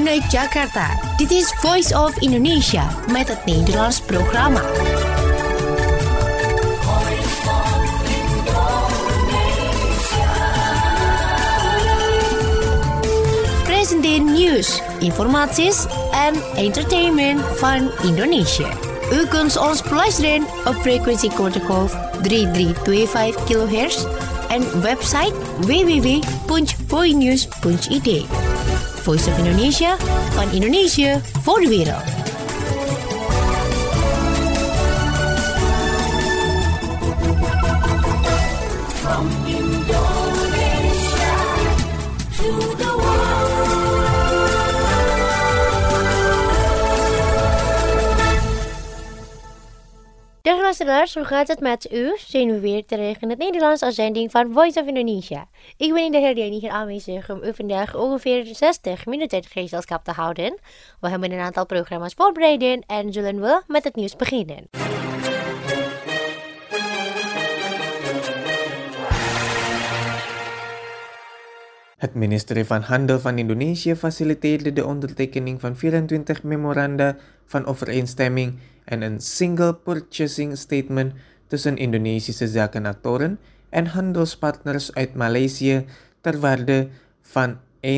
vanuit Jakarta. Dit is Voice of Indonesia met het Nederlands programma. Presenteer nieuws, informaties en entertainment van Indonesië. U kunt ons beluisteren op frequentie kortgolf 3325 kHz en website www.voinews.id. Voice of Indonesia, van Indonesië voor de wereld. From Indonesia to the world. Dag luisteraars, hoe gaat het met u? Zijn we weer terug in het Nederlands uitzending van Voice of Indonesia. Ik ben in de herdenking hier aanwezig om u vandaag ongeveer 60 minuten gezelschap te houden. We hebben een aantal programma's voorbereid en zullen we met het nieuws beginnen. Het ministerie van Handel van Indonesië faciliteerde de ondertekening van 24 memoranda van overeenstemming en een single purchasing statement tussen Indonesische zakenactoren en handelspartners uit Maleisië ter waarde van 175,9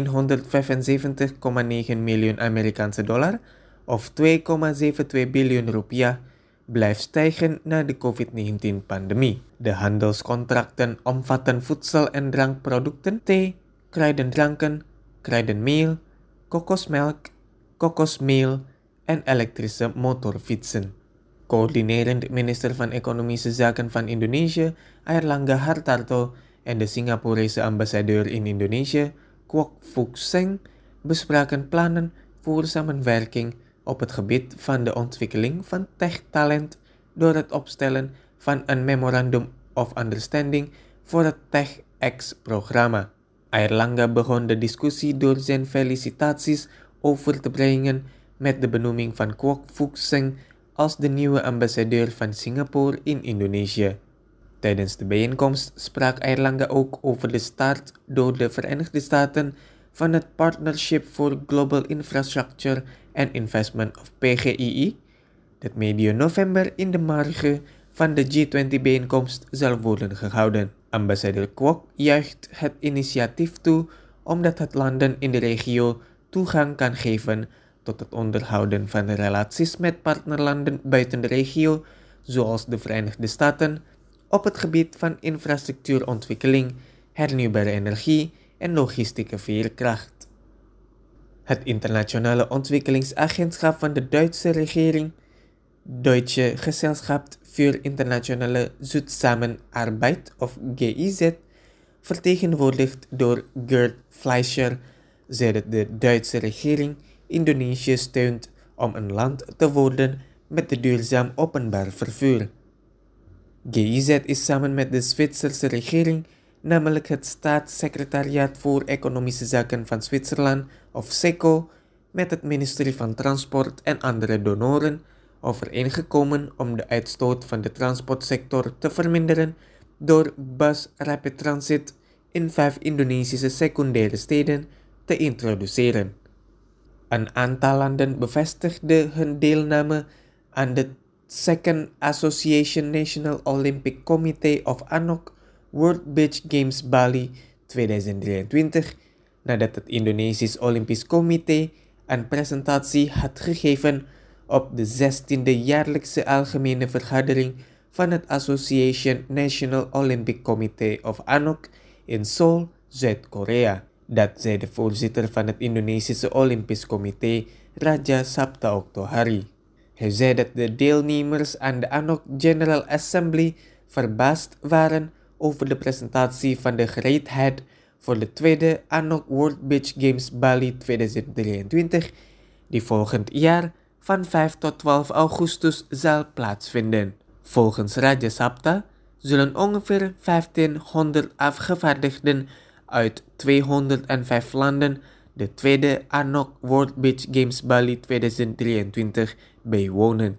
miljoen Amerikaanse dollar of 2,72 biljoen rupiah blijft stijgen na de COVID-19-pandemie. De handelscontracten omvatten voedsel- en drankproducten, thee, kruidendranken, kruidenmeel, kokosmelk, kokosmeel en elektrische motorfietsen. Coördinerend minister van Economische Zaken van Indonesië, Airlangga Hartarto, en de Singaporese ambassadeur in Indonesië, Kwok Fook Seng, bespraken plannen voor samenwerking op het gebied van de ontwikkeling van tech-talent door het opstellen van een Memorandum of Understanding voor het TechX-programma. Airlangga begon de discussie door zijn felicitaties over te brengen met de benoeming van Kwok Fook Seng als de nieuwe ambassadeur van Singapore in Indonesië. Tijdens de bijeenkomst sprak Airlangga ook over de start door de Verenigde Staten van het Partnership for Global Infrastructure and Investment of PGII, dat medio november in de marge van de G20-bijeenkomst zal worden gehouden. Ambassadeur Kwok juicht het initiatief toe omdat het landen in de regio toegang kan geven tot het onderhouden van relaties met partnerlanden buiten de regio, zoals de Verenigde Staten, op het gebied van infrastructuurontwikkeling, hernieuwbare energie en logistieke veerkracht. Het internationale ontwikkelingsagentschap van de Duitse regering, Deutsche Gesellschaft für internationale Zusammenarbeit of GIZ, vertegenwoordigd door Gerd Fleischer, zei dat de Duitse regering Indonesië steunt om een land te worden met duurzaam openbaar vervoer. GIZ is samen met de Zwitserse regering, namelijk het Staatssecretariaat voor Economische Zaken van Zwitserland of SECO, met het ministerie van Transport en andere donoren overeengekomen om de uitstoot van de transportsector te verminderen door bus rapid transit in 5 Indonesische secundaire steden te introduceren. Een aantal landen bevestigde hun deelname aan de Second Association National Olympic Committee of ANOC World Beach Games Bali 2023 nadat het Indonesisch Olympisch Comité een presentatie had gegeven op de 16e jaarlijkse algemene vergadering van het Association National Olympic Committee of ANOC in Seoul, Zuid-Korea. Dat zei de voorzitter van het Indonesische Olympisch Comité, Raja Sabta Oktohari. Hij zei dat de deelnemers aan de ANOC General Assembly verbaasd waren over de presentatie van de gereedheid voor de tweede ANOC World Beach Games Bali 2023, die volgend jaar van 5 tot 12 augustus zal plaatsvinden. Volgens Raja Sabta zullen ongeveer 1500 afgevaardigden uit 205 landen de tweede ANOC World Beach Games Bali 2023 bijwonen.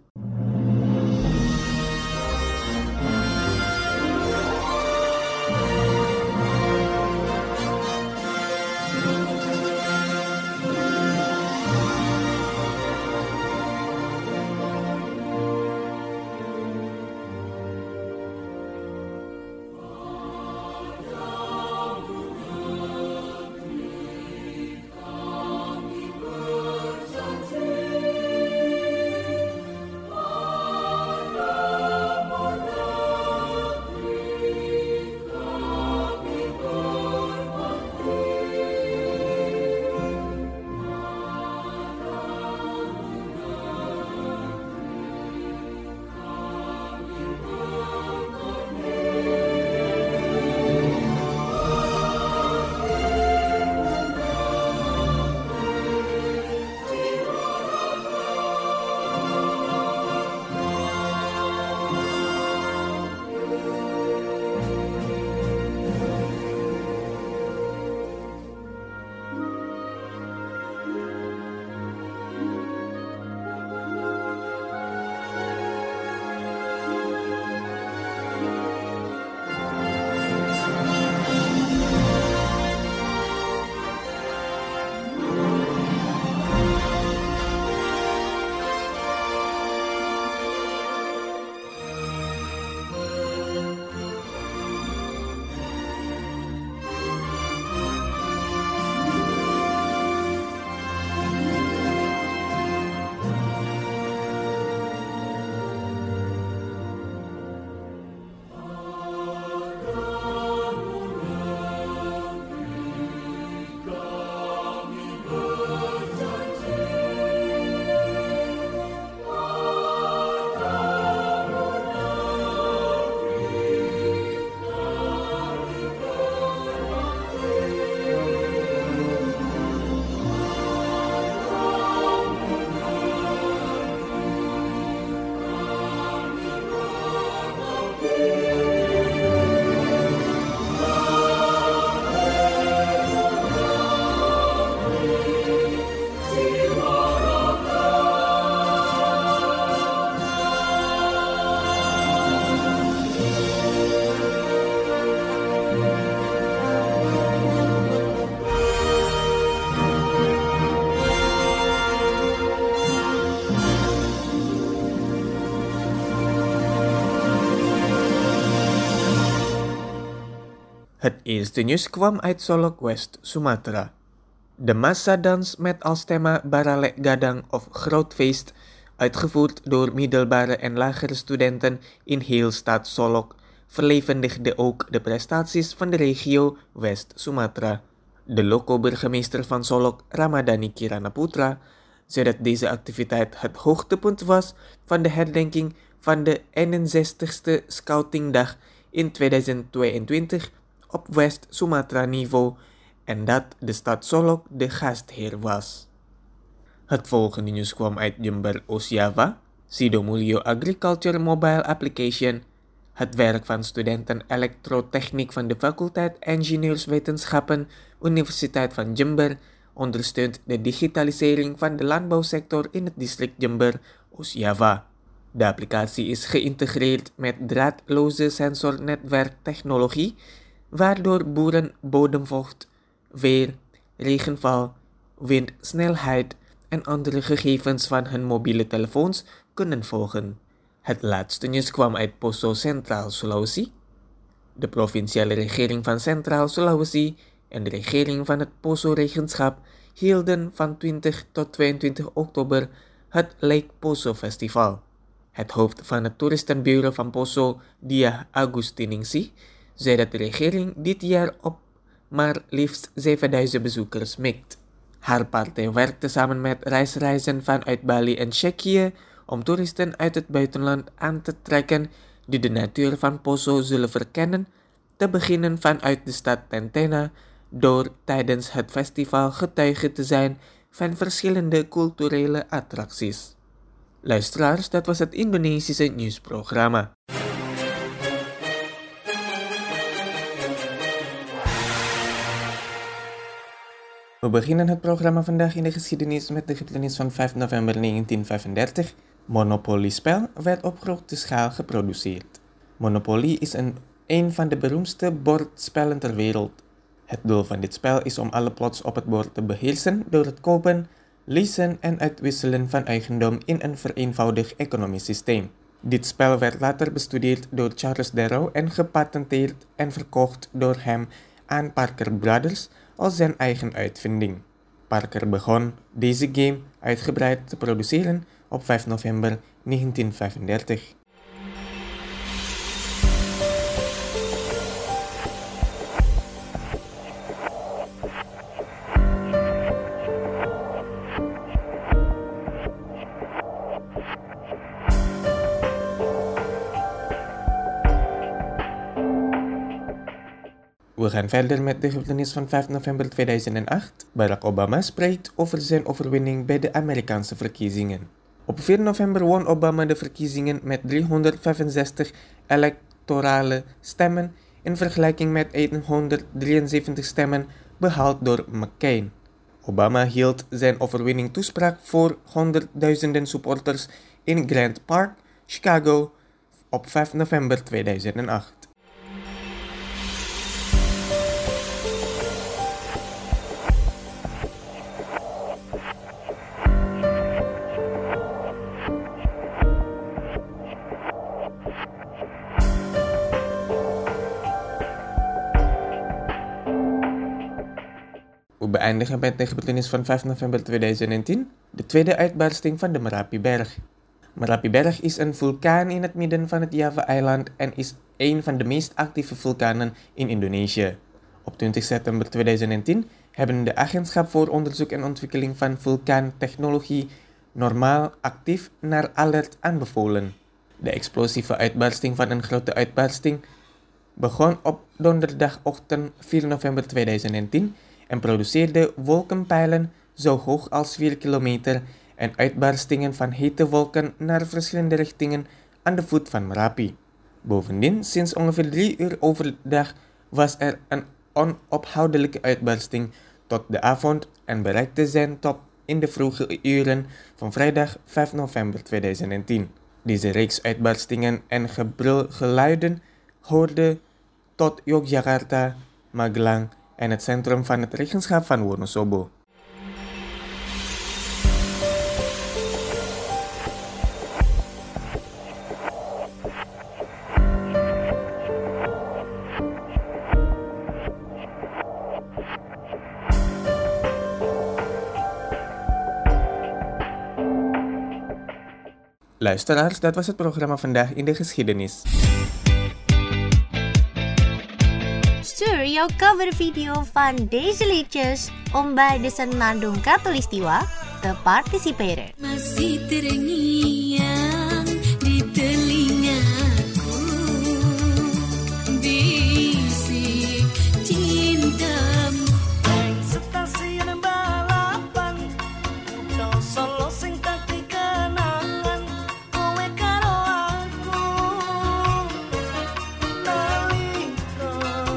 Het eerste nieuws kwam uit Solok, West Sumatra. De massadans met als thema Baralek Gadang of Groot Feest, uitgevoerd door middelbare en lagere studenten in heel stad Solok, verlevendigde ook de prestaties van de regio West Sumatra. De loco-burgemeester van Solok, Ramadhani Kirana Putra, zei dat deze activiteit het hoogtepunt was van de herdenking van de 61ste Scoutingdag in 2022 op West Sumatra niveau en dat de stad Solok de gastheer was. Het volgende nieuws kwam uit Jember, Oost-Java. Sidomulyo Agriculture Mobile Application, het werk van studenten elektrotechniek van de faculteit Ingenieurswetenschappen, Universiteit van Jember, ondersteunt de digitalisering van de landbouwsector in het district Jember, Oost-Java. De applicatie is geïntegreerd met draadloze sensornetwerktechnologie, waardoor boeren bodemvocht, weer, regenval, windsnelheid en andere gegevens van hun mobiele telefoons kunnen volgen. Het laatste nieuws kwam uit Poso, Centraal Sulawesi. De provinciale regering van Centraal Sulawesi en de regering van het Poso-regentschap hielden van 20 tot 22 oktober het Lake Poso Festival. Het hoofd van het toeristenbureau van Poso, Dia Agustiningsi, zei dat de regering dit jaar op maar liefst 7000 bezoekers mikt. Haar partij werkte samen met reisreizen vanuit Bali en Tsjechië om toeristen uit het buitenland aan te trekken die de natuur van Poso zullen verkennen, te beginnen vanuit de stad Tentena, door tijdens het festival getuige te zijn van verschillende culturele attracties. Luisteraars, dat was het Indonesische nieuwsprogramma. We beginnen het programma vandaag in de geschiedenis met de gebeurtenis van 5 november 1935. Monopoly-spel werd op grote schaal geproduceerd. Monopoly is een van de beroemdste bordspellen ter wereld. Het doel van dit spel is om alle plots op het bord te beheersen door het kopen, leasen en uitwisselen van eigendom in een vereenvoudigd economisch systeem. Dit spel werd later bestudeerd door Charles Darrow en gepatenteerd en verkocht door hem aan Parker Brothers als zijn eigen uitvinding. Parker begon deze game uitgebreid te produceren op 5 november 1935. We gaan verder met de gebeurtenis van 5 november 2008. Barack Obama spreekt over zijn overwinning bij de Amerikaanse verkiezingen. Op 4 november won Obama de verkiezingen met 365 electorale stemmen in vergelijking met 173 stemmen behaald door McCain. Obama hield zijn overwinning toespraak voor honderdduizenden supporters in Grant Park, Chicago op 5 november 2008. We beëindigen met de gebeurtenis van 5 november 2010, de tweede uitbarsting van de Merapi-berg. Merapi-berg is een vulkaan in het midden van het Java-eiland en is een van de meest actieve vulkanen in Indonesië. Op 20 september 2010 hebben de Agentschap voor Onderzoek en Ontwikkeling van Vulkaantechnologie normaal actief naar alert aanbevolen. De explosieve uitbarsting van een grote uitbarsting begon op donderdagochtend 4 november 2010 en produceerde wolkenpijlen zo hoog als 4 kilometer en uitbarstingen van hete wolken naar verschillende richtingen aan de voet van Merapi. Bovendien, sinds ongeveer 3 uur overdag was er een onophoudelijke uitbarsting tot de avond en bereikte zijn top in de vroege uren van vrijdag 5 november 2010. Deze reeks uitbarstingen en gebrulgeluiden hoorde tot Yogyakarta, Magelang en het centrum van het regentschap van Wonosobo. Luisteraars, dat was het programma Vandaag in de Geschiedenis. Stuur jouw covervideo van deze liedjes om bij de Senandung Katulistiwa te participeren. Masih terngiang di telingaku bisik cintamu. Stasiun balapan Kau solo sing tak dikenangan Kowe karo aku Nalika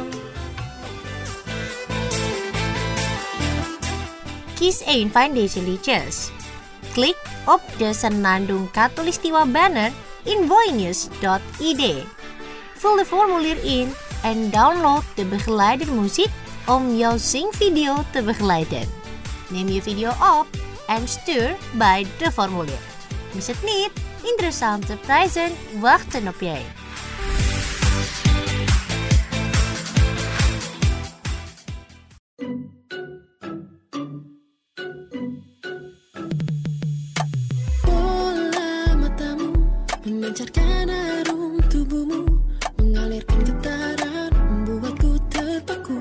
Kies één van deze liedjes. Klik op de Senandung Katulistiwa banner in voinews.id. Vul de formulier in en download de begeleidermuziek om jouw zingvideo te begeleiden. Neem je video op en stuur bij de formulier. Mis het niet, interessante prijzen wachten op jij. Bola matamu memancarkan harum tubuhmu, mengalirkan getaran, membuatku terpaku.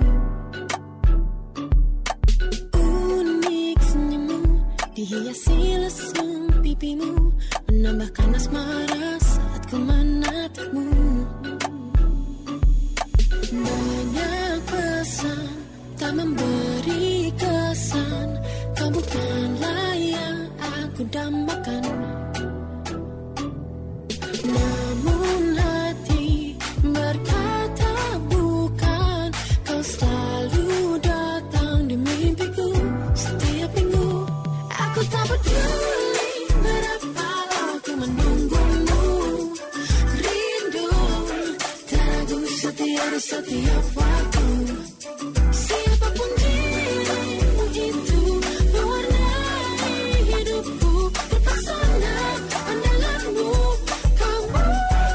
Unik senyummu dihiasi lesung pipimu, menambahkan asmara saat ku menatapmu. Banyak pesan tak memberi kesan, kau bukanlah yang aku dambakan. Namun hati berkata bukan, kau selalu datang di mimpiku setiap minggu. Aku tak peduli berapa lama ku menunggumu, rindu teragu setia di setiap waktu. Siapapun dirimu itu, mewarnai hidupku, terpesona pandanganmu, kamu.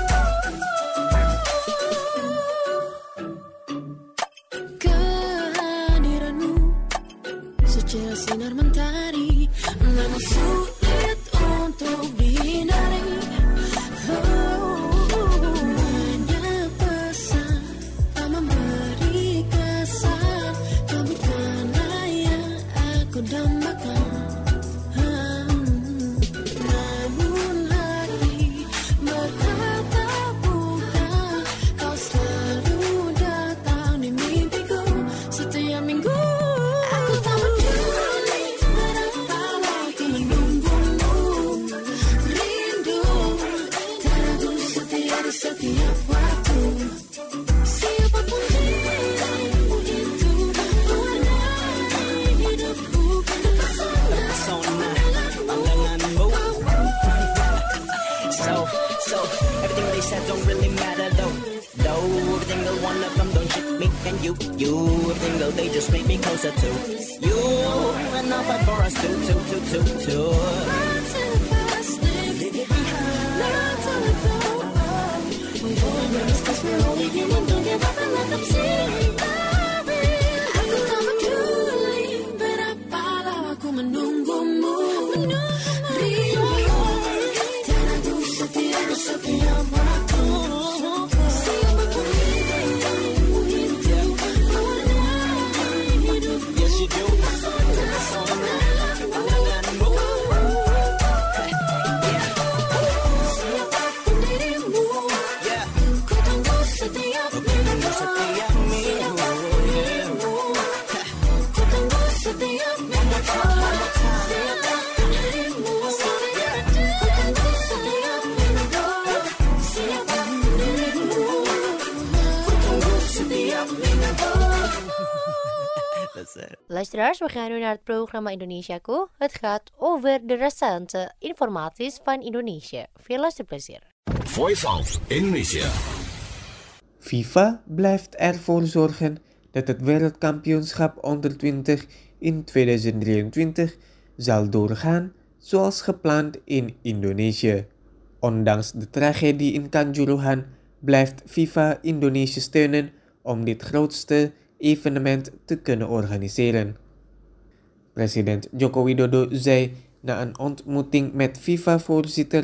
Kehadiranmu secerah sinar mentari, namun sulit untuk dihindari. Banyak pesan tak memberi kesan, kau bukanlah yang aku dambakan. Namun hati berkata bukan, kau selalu datang di mimpiku setiap minggu. Aku tak peduli berapa waktu menunggumu, rindu teragu setia di setiap waktu. Siapapun dirimu itu, mewarnai hidupku, terpesona pandanganmu. So everything they said don't really matter though every single one of them don't shit me and you every single they just make me closer to you, and I'll fight for us two. Not to the past, leave it behind. Not to let go. We both know mistakes, we're only human. Don't give up and let them see. Aku tak peduli berapa lama ku menunggumu, rindu teragu setia di setiap waktu. Siapapun dirimu itu, mewarnai hidupku. Yes you do. Pandanganmu. Siapapun dirimu, Yeah. ku tunggu setiap minggu. Setiap minggu. Ku tunggu setiap minggu. Siapapun dirimu, ku tunggu setiap minggu. Siapapun dirimu, ku tunggu setiap minggu. That's it. Luisteraars, we gaan nu naar het programma Indonesiaku. Het gaat over de recente informaties van Indonesië. Veel luisterplezier. Voice of Indonesia. FIFA blijft ervoor zorgen dat het wereldkampioenschap onder 20 in 2023 zal doorgaan zoals gepland in Indonesië. Ondanks de tragedie in Kanjuruhan blijft FIFA Indonesië steunen om dit grootste evenement te kunnen organiseren. President Joko Widodo zei na een ontmoeting met FIFA-voorzitter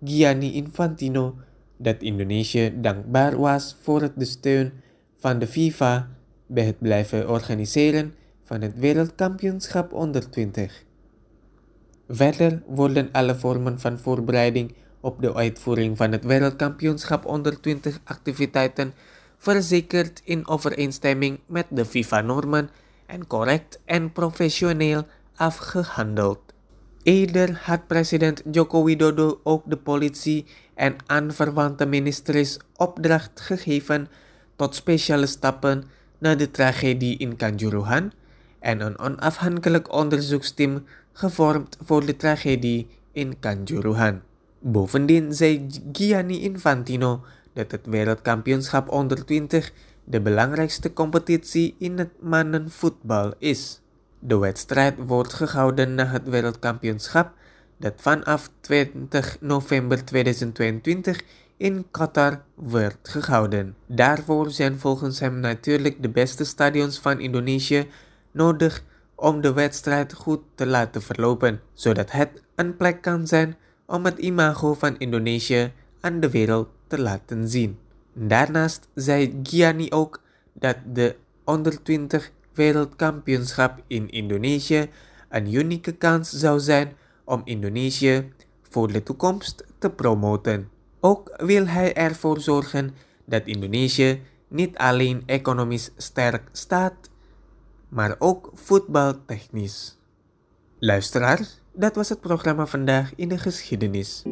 Gianni Infantino dat Indonesië dankbaar was voor het de steun van de FIFA bij het blijven organiseren van het wereldkampioenschap onder 20. Verder worden alle vormen van voorbereiding op de uitvoering van het wereldkampioenschap onder 20 activiteiten verzekerd in overeenstemming met de FIFA-normen en correct en professioneel afgehandeld. Eerder had president Joko Widodo ook de politie en aanverwante ministeries opdracht gegeven tot speciale stappen na de tragedie in Kanjuruhan en een onafhankelijk onderzoeksteam gevormd voor de tragedie in Kanjuruhan. Bovendien zei Gianni Infantino dat het wereldkampioenschap onder 20 de belangrijkste competitie in het mannenvoetbal is. De wedstrijd wordt gehouden na het wereldkampioenschap dat vanaf 20 november 2022 in Qatar werd gehouden. Daarvoor zijn volgens hem natuurlijk de beste stadions van Indonesië nodig om de wedstrijd goed te laten verlopen, zodat het een plek kan zijn om het imago van Indonesië aan de wereld te laten zien. Daarnaast zei Gianni ook dat de onder 20 wereldkampioenschap in Indonesië een unieke kans zou zijn om Indonesië voor de toekomst te promoten. Ook wil hij ervoor zorgen dat Indonesië niet alleen economisch sterk staat, maar ook voetbaltechnisch. Luisteraars, dat was het programma Vandaag in de Geschiedenis.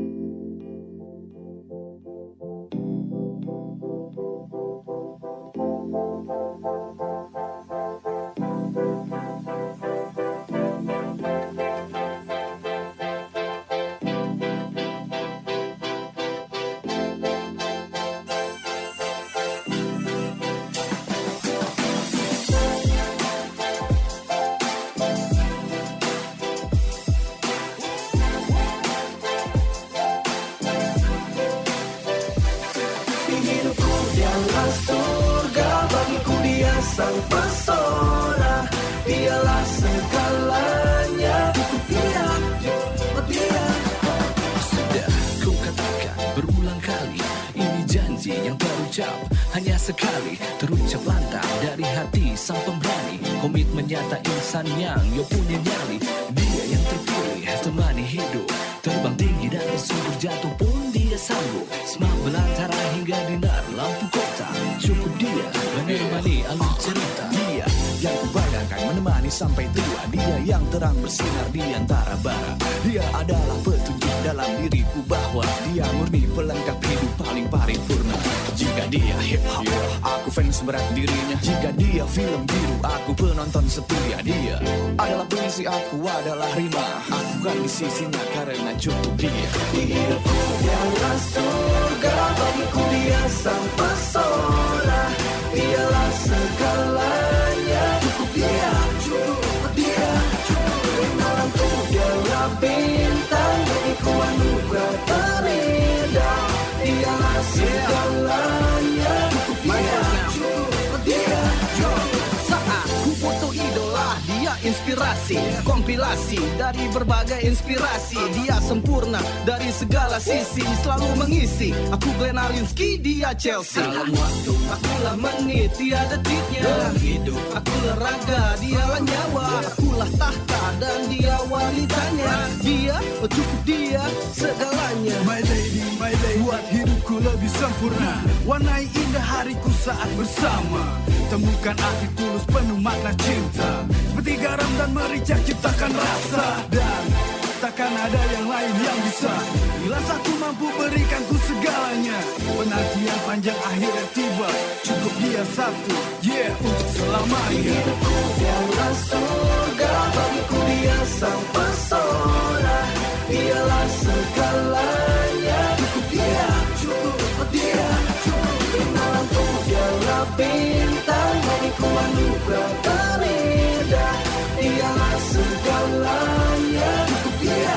Hidupku dialah surga, bagiku dia sang pesona. Dialah segalanya, dia, dia. Sudah ku katakan berulang kali, ini janji yang terucap hanya sekali, terucap lantang dari hati sang pemberani. Komitmen nyata insan yang yo punya nyali. Dia yang terpilih temani hidup, terbang tinggi dan tersubur jatuh pun dia sanggup. Semak belantara hingga dinar lampu kota, cukup dia menemani alur cerita. Dia yang kubayangkan menemani sampai tua, dia yang terang bersinar di antara bara. Dia adalah petunjuk dalam diriku bahwa dia murni pelengkap hidup paling paripurna. Jika dia hip hop, aku fans berat dirinya. Jika dia film biru, aku penonton setia. Dia adalah puisi, aku adalah rima. Aku kan di sisinya karena cukup dia. Hidupku dialah surga, bagiku dia sang pesona. Dialah segalanya, cukup dia, malamku dialah bintang, bagiku anugerah terindah. Dialah segalanya, cukup dia. Saat ku foto idola, dia inspirasi, kompilasi dari berbagai inspirasi. Dia sempurna dari segala sisi, selalu mengisi. Aku Glenn Alinsky, dia Chelsea. Dalam waktu, akulah menit, dia detiknya. Dalam hidup, akulah raga, dialah nyawa. Akulah tahta dan dia wanitanya. Dia, cukup dia, segalanya. My lady, buat hidupku lebih sempurna. Warnai indah hariku saat bersama. Temukan arti tulus penuh makna cinta. Seperti garam dan merica ciptakan rasa. Dan takkan ada yang lain yang bisa. Bila satu mampu berikanku segalanya. Penantian panjang akhirnya tiba. Cukup dia satu, yeah, untuk selamanya. Hidupku dialah surga, bagiku dia sang pesona. Dialah segalanya, cukup dia, malamku dialah bintang, bagiku anugerah terindah. Dialah segalanya, cukup dia.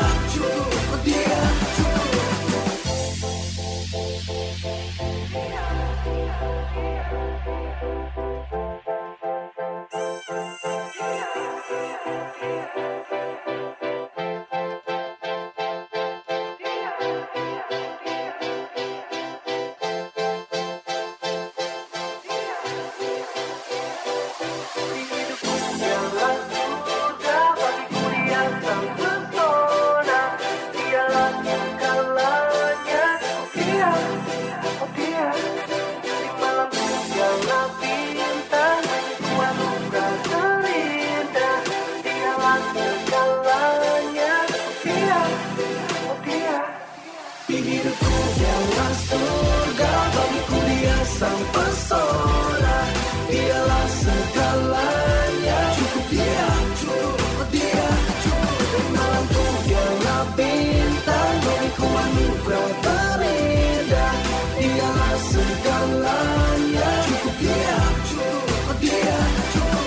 segalanya. Cukup dia, cukup dia, cukup.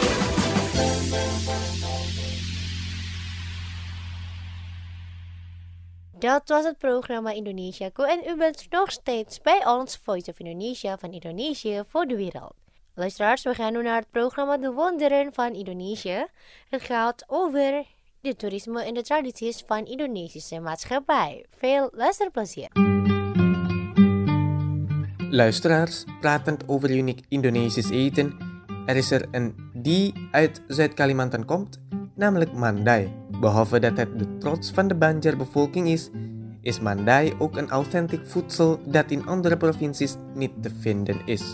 Dat was het programma Indonesiaku en u bent nog steeds bij ons Voice of Indonesia van Indonesië voor de wereld. Luisteraars, we gaan nu naar het programma De Wonderen van Indonesië. Het gaat over de toerisme en de tradities van Indonesische maatschappij. Veel luisterplezier. Luisteraars, pratend over uniek Indonesisch eten, er is er een die uit Zuid-Kalimantan komt, namelijk Mandai. Behalve dat het de trots van de Banjar-bevolking is Mandai ook een authentiek voedsel dat in andere provincies niet te vinden is.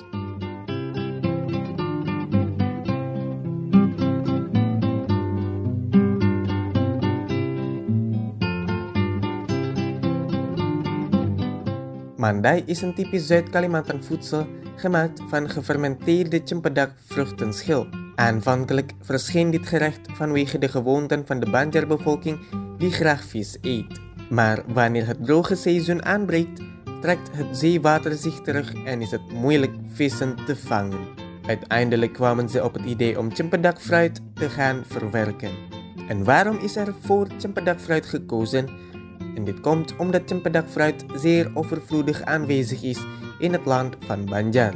Mandai is een typisch Zuid-Kalimantan voedsel gemaakt van gefermenteerde cempedak vruchtenschil. Aanvankelijk verscheen dit gerecht vanwege de gewoonten van de Banjar-bevolking die graag vis eet. Maar wanneer het droge seizoen aanbreekt, trekt het zeewater zich terug en is het moeilijk vissen te vangen. Uiteindelijk kwamen ze op het idee om cempedakfruit te gaan verwerken. En waarom is er voor cempedakfruit gekozen? En dit komt omdat cempedakfruit zeer overvloedig aanwezig is in het land van Banjar.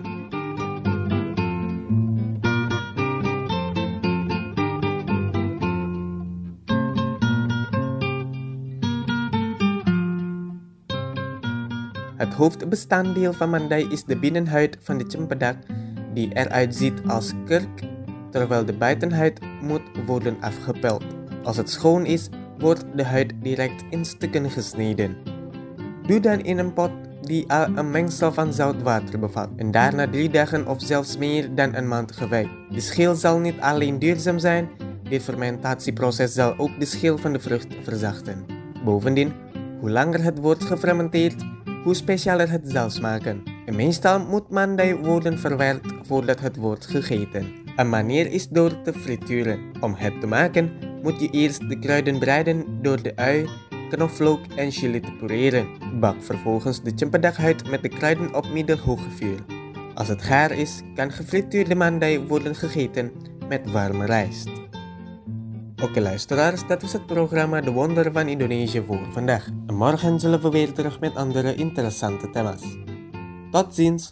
Het hoofdbestanddeel van Mandai is de binnenhuid van de cempedak die eruit ziet als kurk, terwijl de buitenhuid moet worden afgepeld. Als het schoon is, wordt de huid direct in stukken gesneden. Doe dan in een pot die al een mengsel van zout water bevat en daarna 3 dagen of zelfs meer dan een maand gewijd. De schil zal niet alleen duurzaam zijn, dit fermentatieproces zal ook de schil van de vrucht verzachten. Bovendien, hoe langer het wordt gefermenteerd, hoe specialer het zal smaken. En meestal moet Mandai worden verwerkt voordat het wordt gegeten. Een manier is door te frituren. Om het te maken moet je eerst de kruiden bereiden door de ui, knoflook en chili te pureren. Bak vervolgens de cempedakhuid met de kruiden op middelhoge vuur. Als het gaar is, kan gefrituurde Mandai worden gegeten met warme rijst. Oké luisteraars, dat was het programma De Wonderen van Indonesië voor vandaag. En morgen zullen we weer terug met andere interessante thema's. Tot ziens!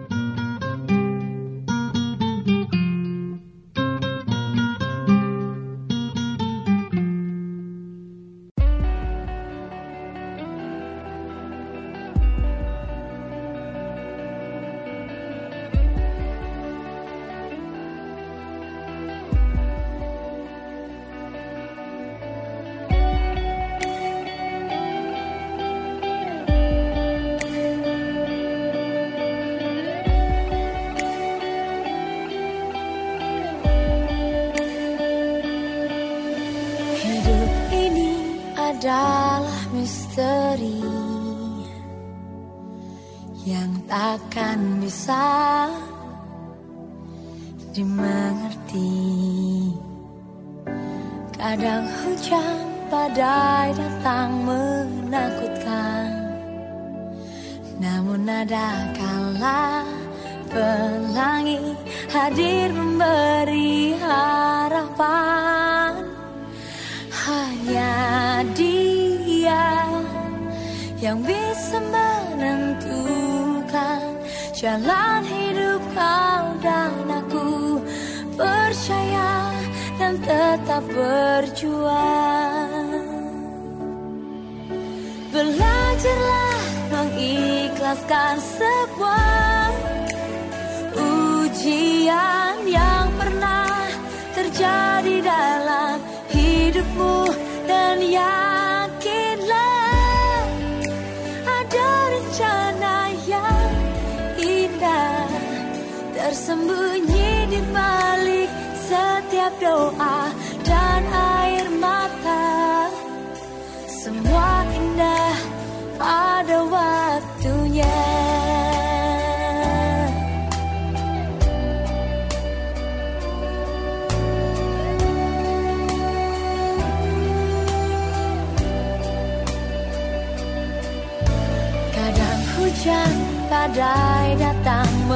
Hidup ini adalah misteri yang takkan bisa dimengerti. Kadang hujan badai datang menakutkan, namun ada kala pelangi hadir memberi harapan. Hanya Dia yang bisa menentukan jalan hidup kau dan aku. Percaya dan tetap berjuang. Belajarlah mengikhlaskan sebuah ujian yang pernah terjadi dalam hidupmu, dan yakinlah ada rencana yang indah tersembunyi di balik setiap doa dan air mata. Semua indah pada waktunya. Kadang hujan badai datang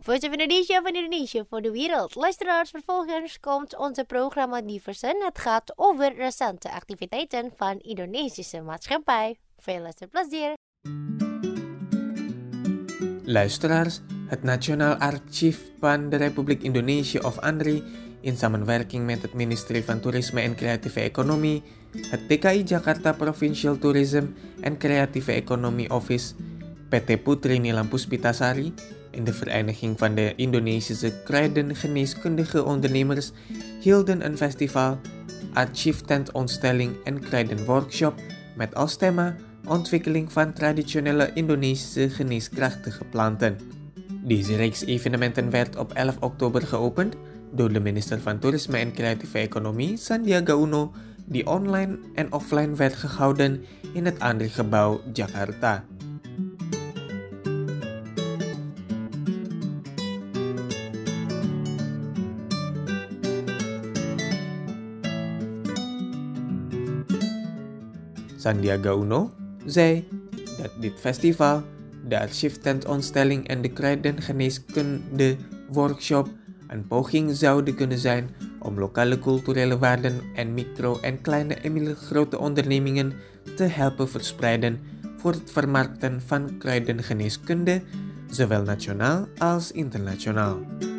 Voice of Indonesia van Indonesia voor de wereld. Luisteraars, vervolgens komt onze programma Diversen. Het gaat over recente activiteiten van Indonesische maatschappij. Veel luisterplezier. Luisteraars, het Nationaal Archief van de Republiek Indonesië of ANRI in samenwerking met het ministerie van Toerisme en Creatieve Economie, het DKI Jakarta Provincial Tourism en Creatieve Economie Office, PT Putri Nilam Puspitasari en de Vereniging van de Indonesische Kruidengeneeskundige Ondernemers hielden een festival, archieftentontstelling en kruidenworkshop met als thema ontwikkeling van traditionele Indonesische geneeskrachtige planten. Deze reeks evenementen werd op 11 oktober geopend door de minister van Toerisme en Creatieve Economie, Sandiaga Uno, die online en offline werd gehouden in het ANRI-gebouw Jakarta. Sandiaga Uno zei dat dit festival, de archieftentontstelling en de kruidengeneeskunde workshop een poging zouden kunnen zijn om lokale culturele waarden en micro- en kleine en middelgrote ondernemingen te helpen verspreiden voor het vermarkten van kruidengeneeskunde, zowel nationaal als internationaal.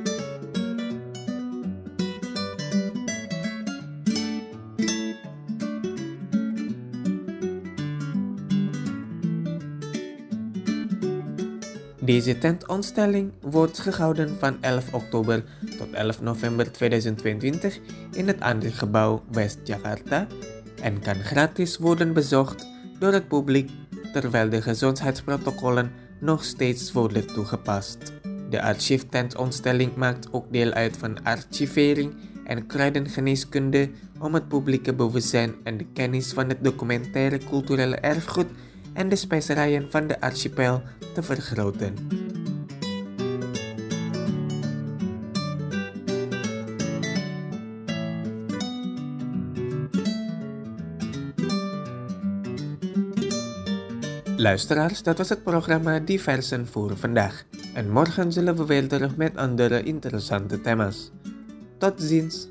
Deze tentontstelling wordt gehouden van 11 oktober tot 11 november 2022 in het ANRI-gebouw West Jakarta en kan gratis worden bezocht door het publiek terwijl de gezondheidsprotocollen nog steeds worden toegepast. De archieftentontstelling maakt ook deel uit van archivering en kruidengeneeskunde om het publieke bewustzijn en de kennis van het documentaire culturele erfgoed en de specerijen van de archipel te vergroten. Luisteraars, dat was het programma Diversen voor vandaag. En morgen zullen we weer terug met andere interessante thema's. Tot ziens!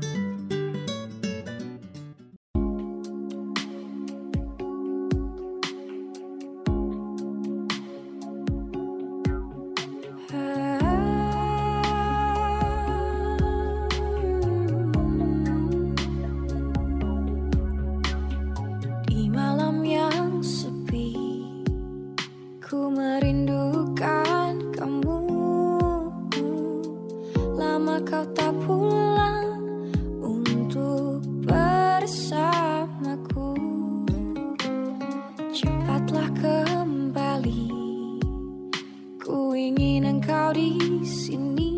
Di malam yang sepi, ku merindukan kamu. Lama kau tak pulang untuk bersamaku. Cepatlah kembali, ku ingin engkau di sini.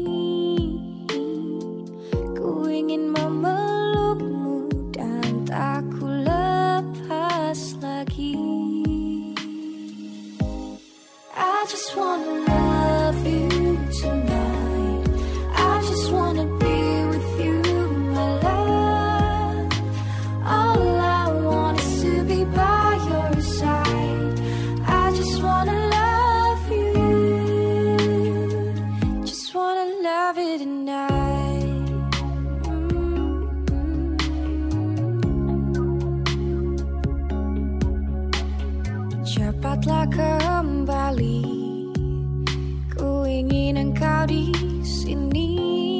Ku ingin memelukmu dan tak ku lepas lagi. I just wanna love you tonight. I just wanna be with you, my love. All I want is to be by your side. I just wanna love you. Just wanna love you tonight. Cepatlah kembali, ku ingin engkau di sini.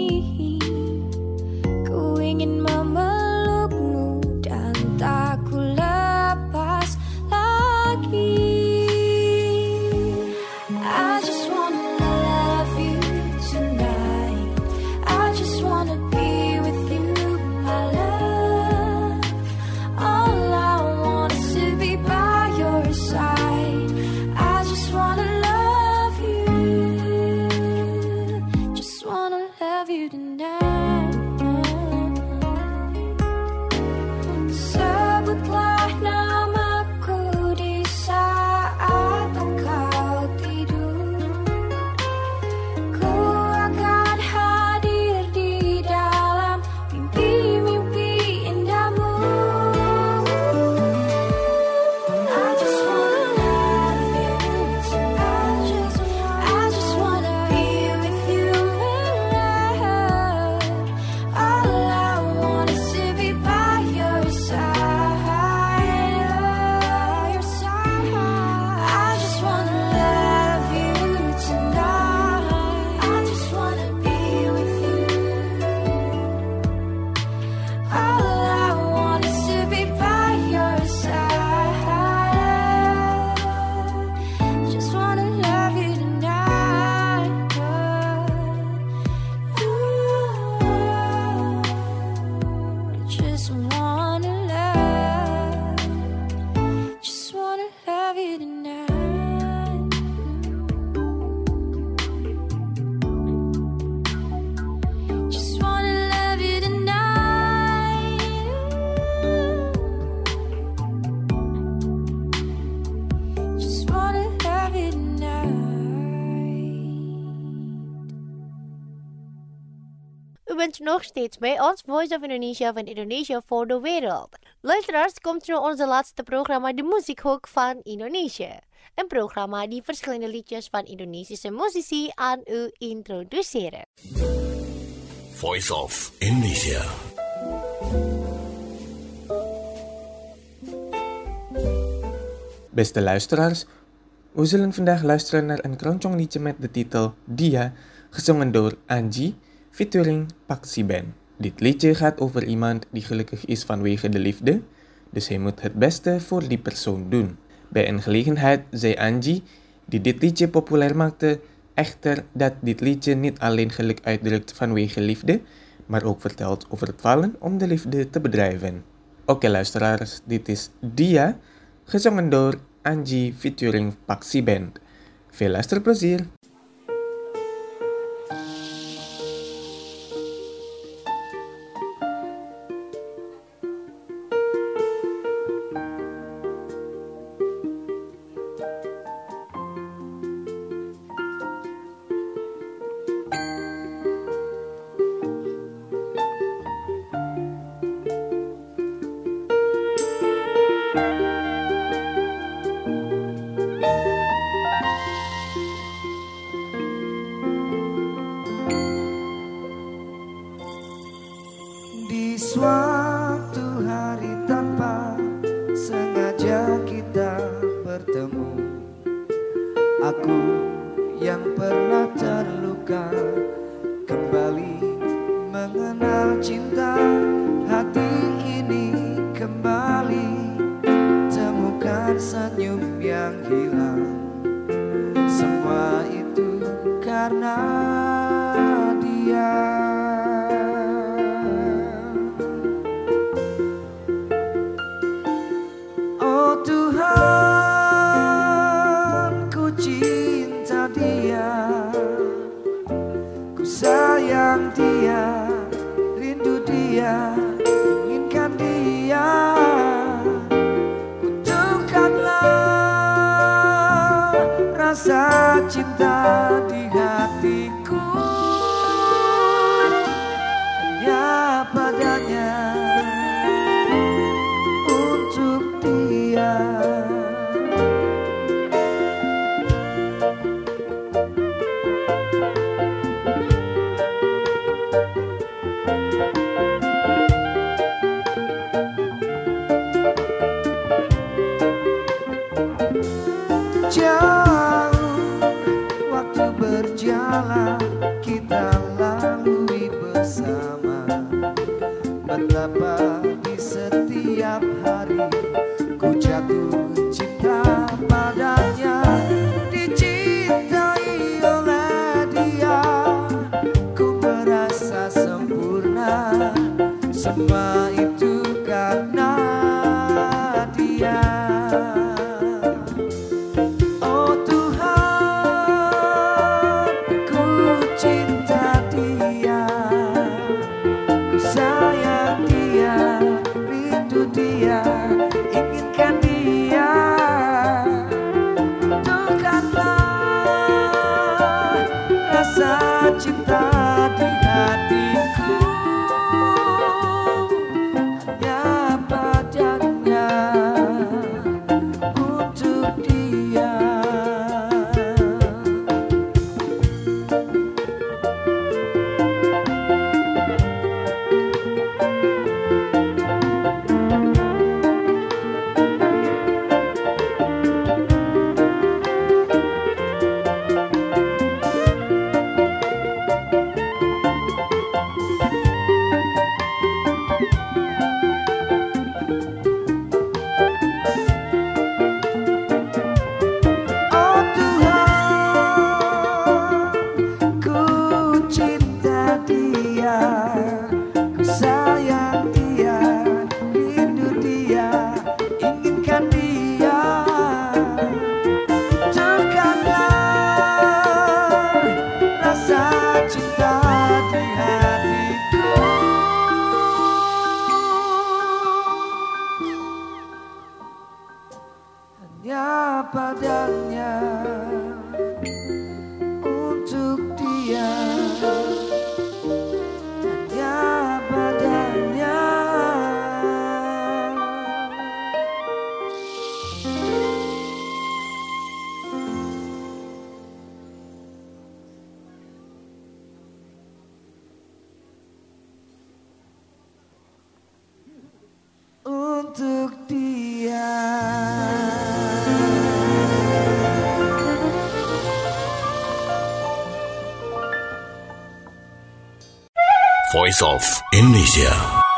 Ku ingin memelukmu dan tak ku lepas lagi. I just wanna love you tonight. I just wanna be with you, my love. All I want is to be by your side. I just wanna love you. Just wanna love you tonight. Sebutlah namaku di saat engkau tidur. Ku akan hadir di dalam mimpi-mimpi indahmu. I just wanna love you tonight. I just wanna be with you, nog steeds bij ons, Voice of Indonesia van Indonesia voor de wereld. Luisteraars, komt nu onze laatste programma, de Muziekhoek van Indonesië. Een programma die verschillende liedjes van Indonesische muzici aan u introduceren. Voice of Indonesia. Beste luisteraars, we zullen vandaag luisteren naar een keroncong liedje met de titel Dia, gezongen door Anji, featuring Pak Siben. Dit liedje gaat over iemand die gelukkig is vanwege de liefde, dus hij moet het beste voor die persoon doen. Bij een gelegenheid zei Anji, die dit liedje populair maakte, echter dat dit liedje niet alleen geluk uitdrukt vanwege liefde, maar ook vertelt over het falen om de liefde te bedrijven. Oké luisteraars, dit is Dia, gezongen door Anji featuring Pak Siben. Veel luisterplezier! Di suatu hari tanpa sengaja kita bertemu, aku yang pernah terluka kembali mengenal cinta. Hati ini kembali temukan senyum yang hilang. Semua itu karena dia. Oh Tuhan, ku cinta dia, ku sayang dia, rindu dia, inginkan dia. Kutukanlah rasa cinta di hatiku, hanya padanya, untuk dia. Jauh waktu berjalan kita lalui bersama. Betapa di setiap hari ku jatuh cinta padanya. Dicintai oleh dia, ku merasa sempurna. Semua itu karena dia. Oh Tuhan, ku cinta dia, ku sayang dia, rindu dia, inginkan dia. Tuhanlah rasa cinta di hatiku, Voice of Indonesia.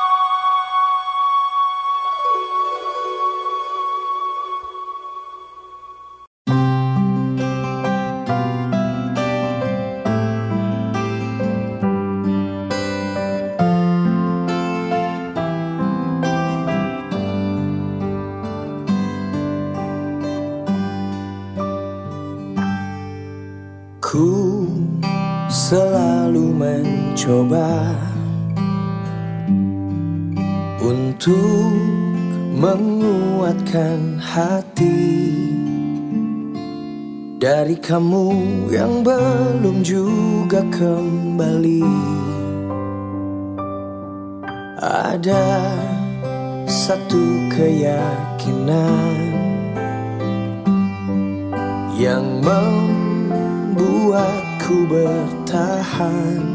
Ku selalu mencoba untuk menguatkan hati dari kamu yang belum juga kembali. Ada satu keyakinan yang membuatku bertahan.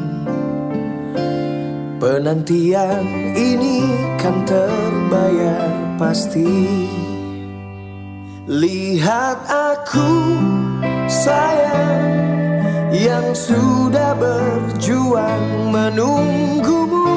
Penantian ini kan terbayar pasti. Lihat aku sayang yang sudah berjuang menunggumu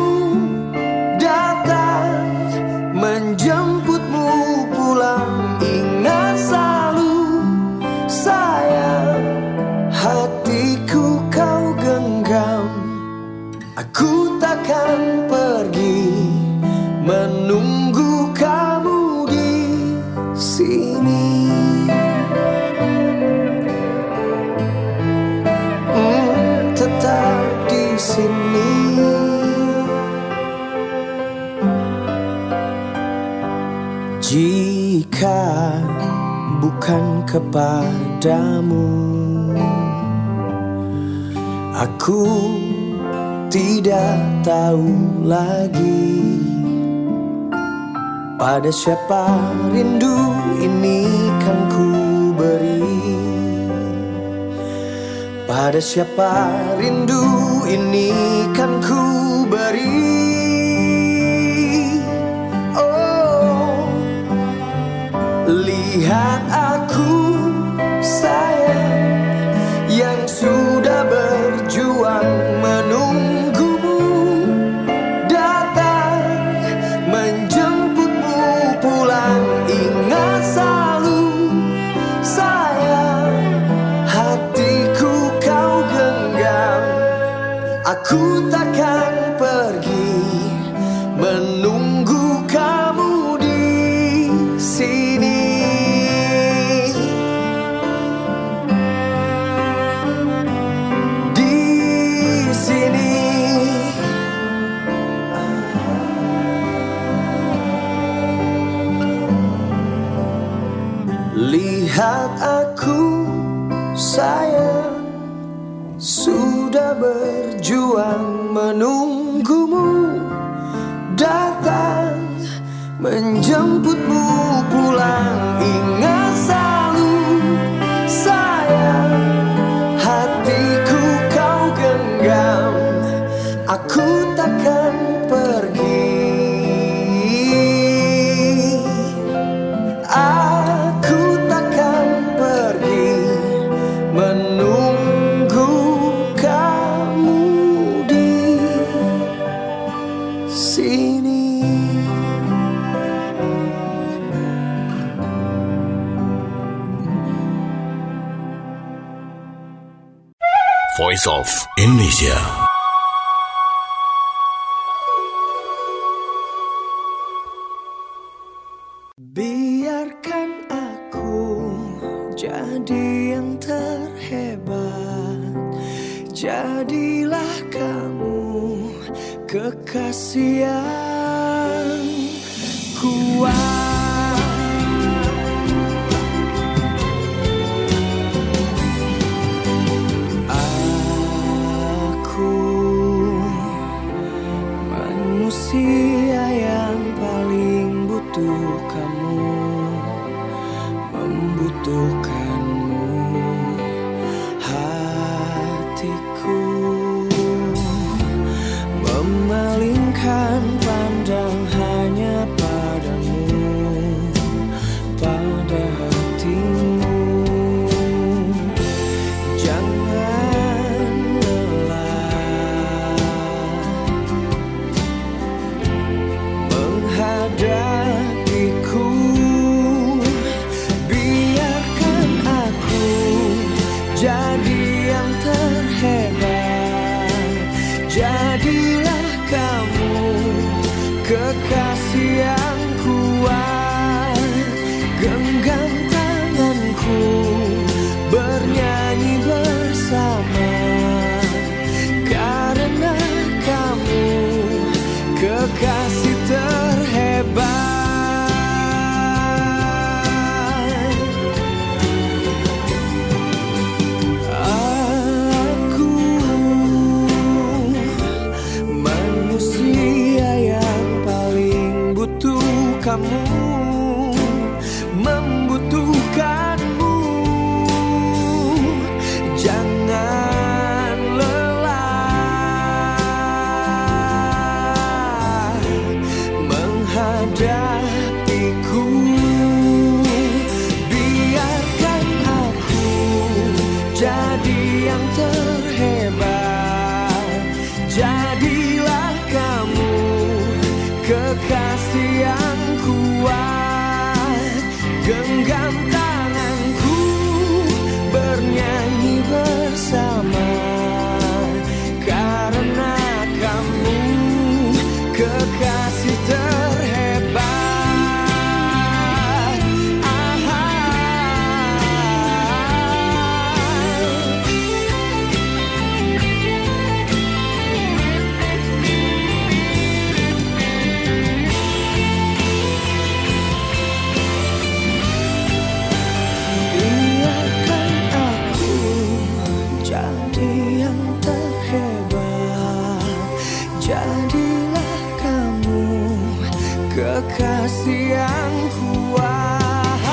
datang menjemputmu pulang. Ingat selalu sayang, hatiku kau genggam. Aku takkan pergi menunggu kamu di sini. Tetap di sini. Jika bukan kepadamu, aku tidak tahu lagi pada siapa rindu ini kan ku beri. Pada siapa rindu ini kan ku beri. Oh, lihat aku sayang yang sudah berjuang menunggumu datang menjemputmu pulang. Ingat selalu sayang, hatiku kau genggam. Aku takkan pergi menunggu kamu di sini. Lihat aku sayang sudah berjuang menunggumu datang menjemputmu pulang. Ingat selalu sayang, hatiku kau genggam. Aku takkan pergi. Aku takkan pergi menunggu kamu di sini. Voice of Indonesia. Biarkan aku jadi yang terhebat. Jadilah kamu kekasih yang kuat. Aku manusia yang paling butuh kamu, membutuhkanmu. Hatiku memalingkan pandang hanya padamu, pada hatimu. Jangan lelah kekasih terhebat. Aku manusia yang paling butuh kamu, membutuhkanmu. Jangan lelah menghadapiku. Biarkan aku jadi yang terhebat. Jadilah kamu kekasih yang kuat. Genggam tanganku, bernyanyi bersama. Karena kamu kekasih terhebat. Biarkan aku jadi yang terhebat. Jadilah kamu kekasih yang kuat.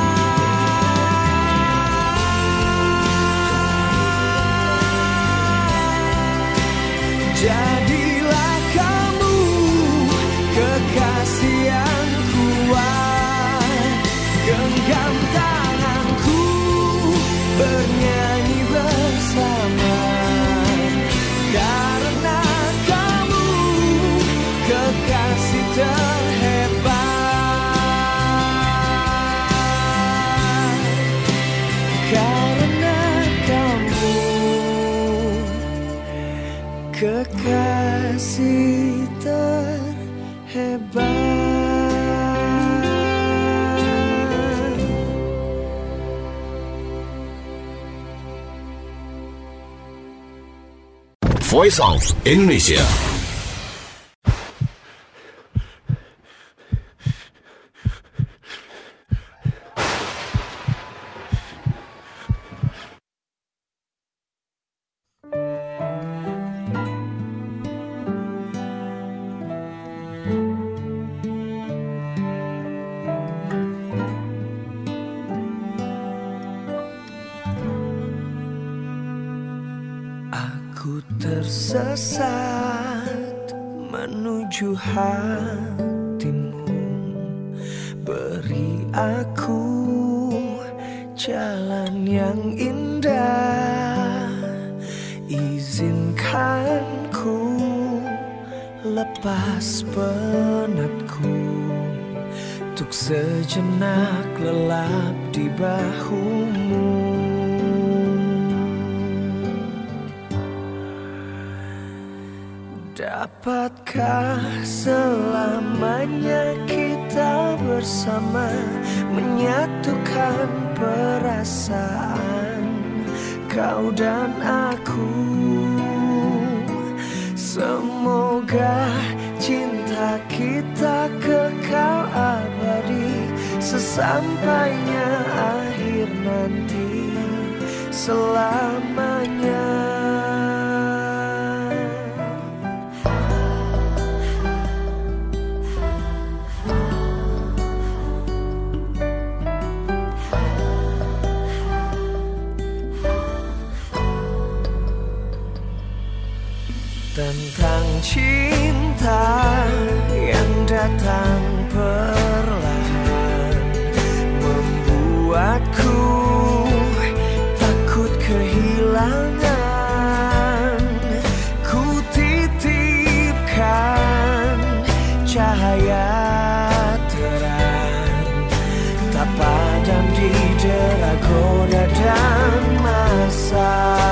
Jadilah kamu kekasih yang kuat. Genggam tanganku, bernyanyi bersama. Karena kamu kekasih terhebat. Karena kamu kekasih terhebat. Voice of Indonesia. Aku tersesat menuju hatimu. Beri aku jalan yang indah. Izinkan ku lepas penatku. Untuk sejenak lelap di bahumu. Dapatkah selamanya kita bersama, menyatukan perasaan kau dan aku? Semoga cinta kita kekal abadi, sesampainya akhir nanti, selamanya. Tentang cinta yang datang perlahan, membuatku takut kehilangan. Ku titipkan cahaya terang, tak padam di dera goda dan masa.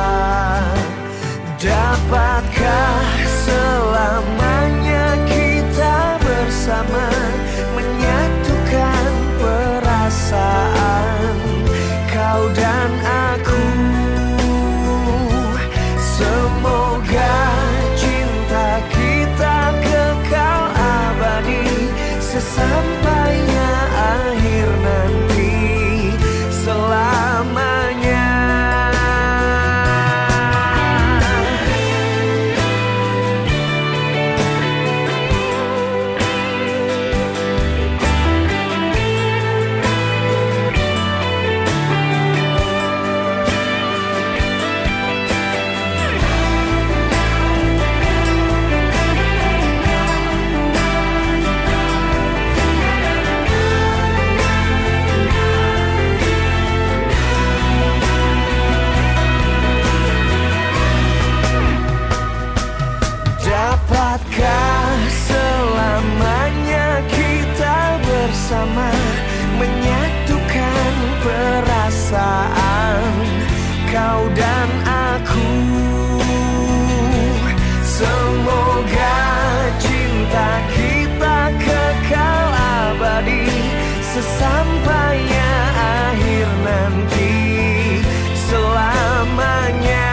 Dapatkah selamanya kita bersama, menyatukan perasaan kau dan aku? Semoga cinta kita kekal sesampainya akhir nanti, selamanya.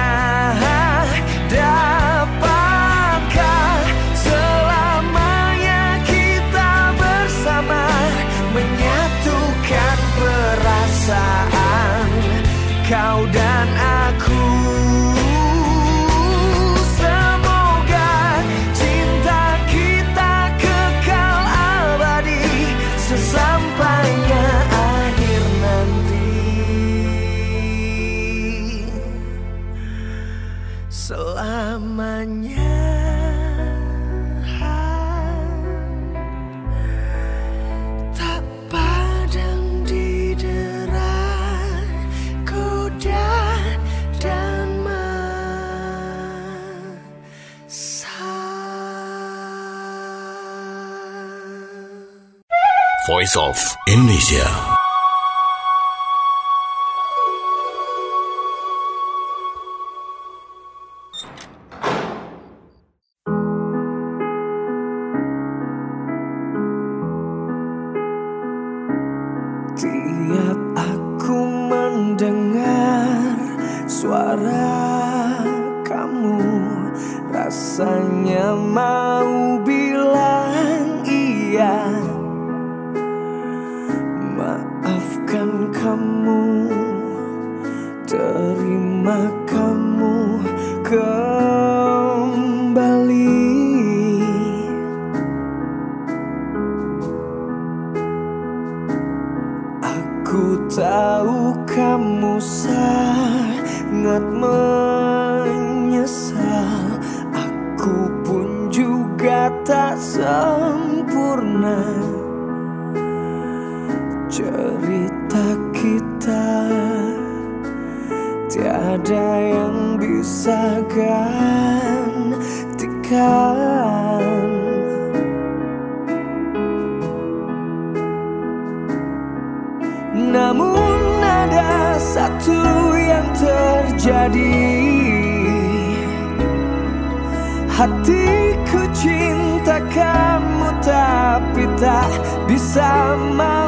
Dapatkah selamanya kita bersama, menyatukan perasaan kau dan aku. Semoga cinta kita kekal abadi, sesampainya akhir nanti, selamanya. Tak padam di derai goda dan masa. Voice of Indonesia. Tiap aku mendengar suara kamu, rasanya mau bilang iya. Maafkan kamu, terima kamu kembali. Aku tahu kamu sangat menyesal, aku pun juga tak sempurna. Cerita kita tiada yang bisa gantikan. Namun ada satu yang terjadi, hatiku cinta kamu tapi tak bisa